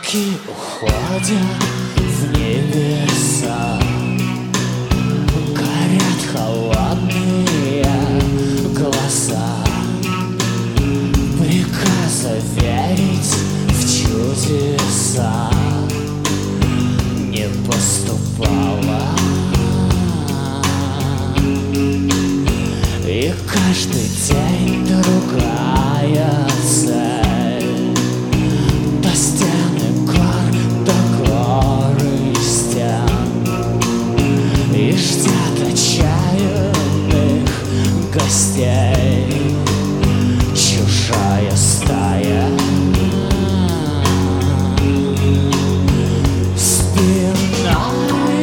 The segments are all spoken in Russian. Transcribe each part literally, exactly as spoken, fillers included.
Стрелки уходят в небеса, горят холодные глаза. Приказа верить в чудеса не поступало, и каждый день другая цель. До стены гор, до горы стен, и ждет отчаянных гостей чужая стая. Спиной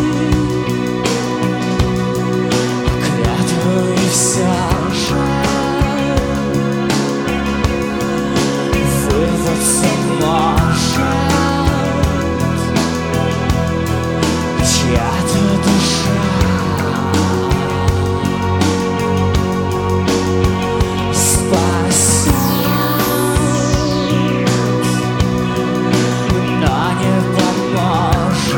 клятву и все же вырваться может чья-то душа. Спасет, но не поможет.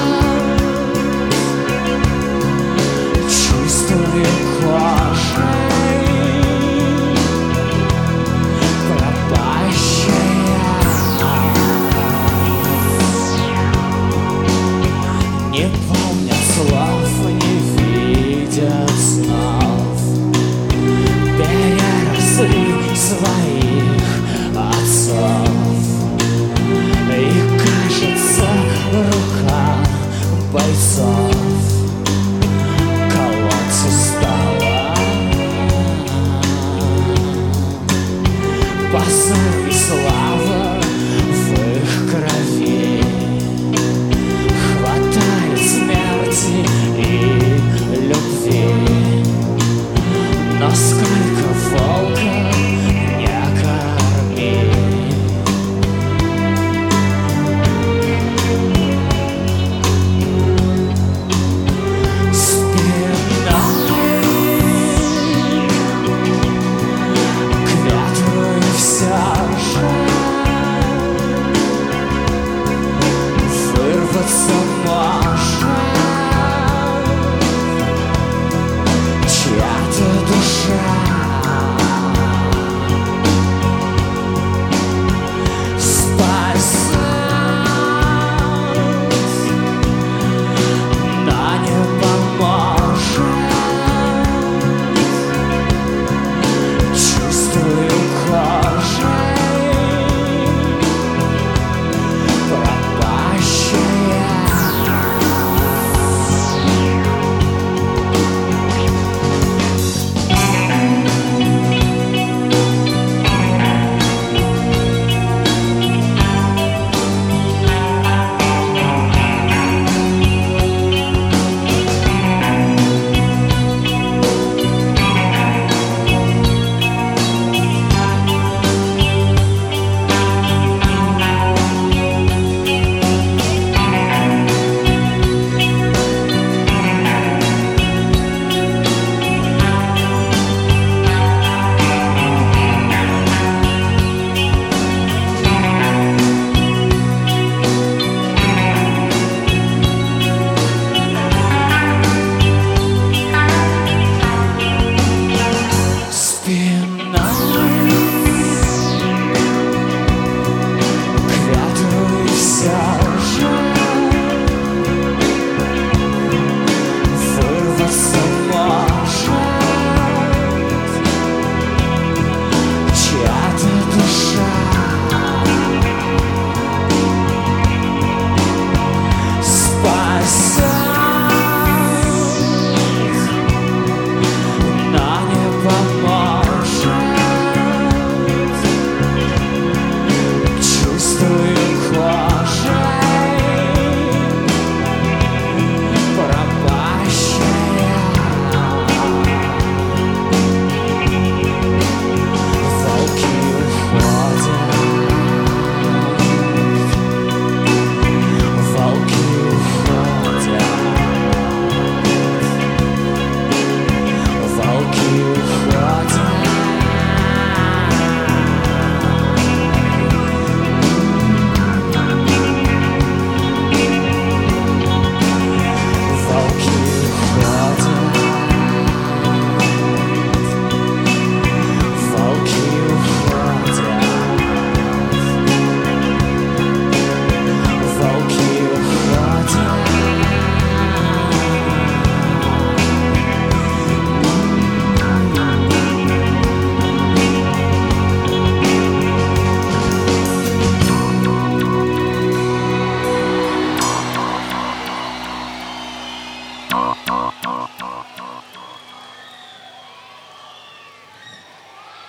Чувствую кожей пропащая. Не помнят слов, не видят снов, переросли своих отцов. И кажется, рука бойцов колоться стала. Позор и слава в их крови, хватает смерти и любви. Но сколько волка не корми. Спиной клятву и все же вырваться может